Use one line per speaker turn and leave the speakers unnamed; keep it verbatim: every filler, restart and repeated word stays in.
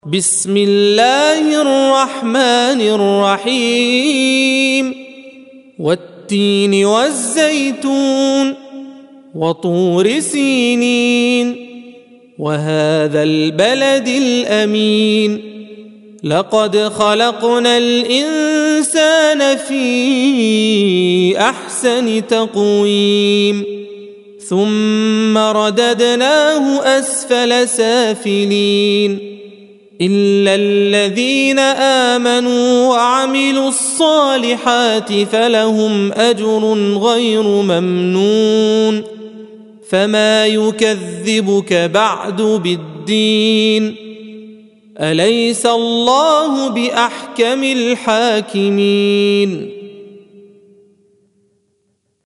بسم الله الرحمن الرحيم والتين والزيتون وطور سينين وهذا البلد الأمين لقد خلقنا الإنسان في أحسن تقويم ثم رددناه أسفل سافلين إلا الذين آمنوا وعملوا الصالحات فلهم أجر غير ممنون فما يكذبك بعد بالدين أليس الله بأحكم الحاكمين